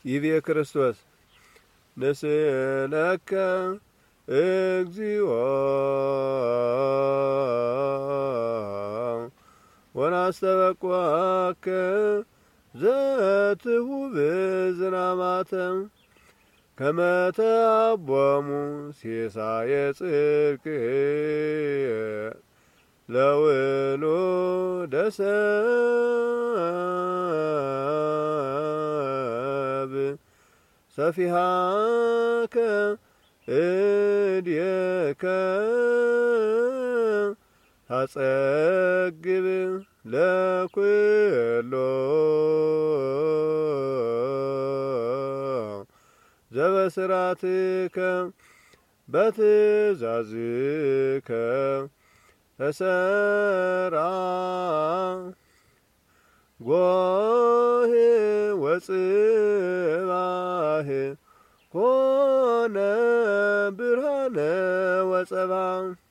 ይቤ ክርስቶስ ንስእለከ እግዚኦ ወናስተበቅዓከ ዘትሁብ ዝናማተ ከመ ተአቦሙ ሲሳየ ጽድቅ ለውሉደ ሰብእ ሰፊሃከ እዴከ ታጸግብ ለኩሎ ዘበስራትከ በትእዛዝከ ተሰራ ጎህ ወጽባህ ኮነ ብርሃነ ወጸባ